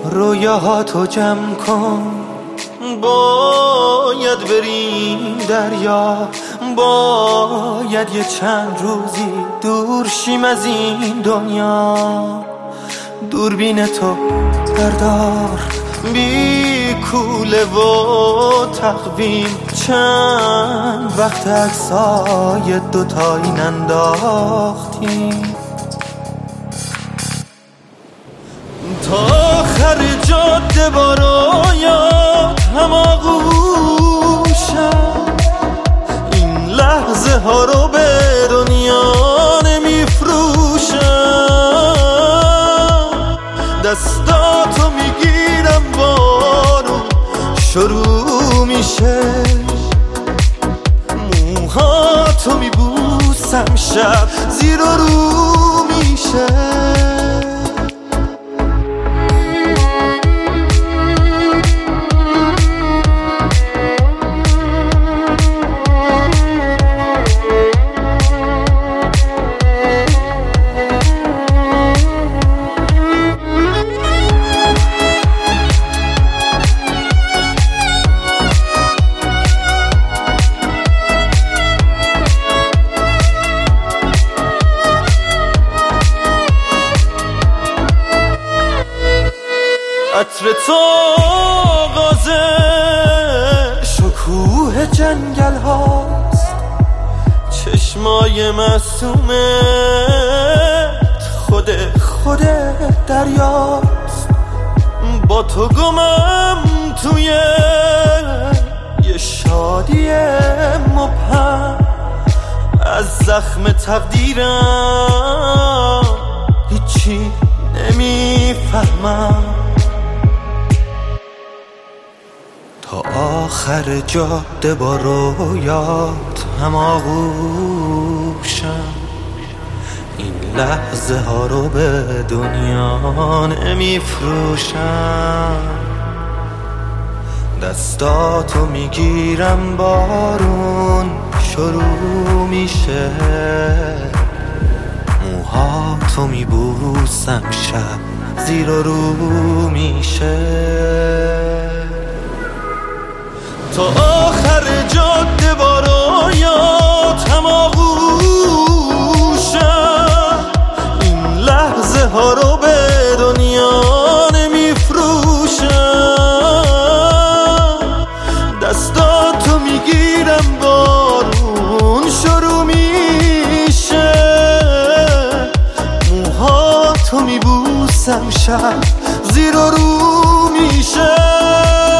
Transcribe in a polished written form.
رویاهاتو جمع کن، باید بریم دریا، باید یه چند روزی دور شیم از این دنیا. دوربین تو بردار بی کوله و تقویم، چند وقت عکسای دوتایی ننداختیم. تا آخر جاده با رویات هماغوشم، این لحظه ها رو به دنیا نمیفروشم. دستاتو میگیرم بارون شروع میشه، موهاتو میبوسم شب زیر و رو میشه. عطر تو آغاز شکوه جنگل هاست، چشمای معصومت خود دریاست. با تو گمم توی یه شادی مبهم، از زخم تقدیرم هیچی نمیفهمم. تا آخر جاده با رویات هماغوشم، این لحظه ها رو به دنیا نمیفروشم. دستاتو میگیرم بارون شروع میشه، موهاتو میبوسم شب زیر و رو میشه. تا آخر جاده با رویات هماغوشم، این لحظه ها رو به دنیا نمیفروشم. دستاتو میگیرم بارون شروع میشه، موهاتو میبوسم شب زیر و رو میشه.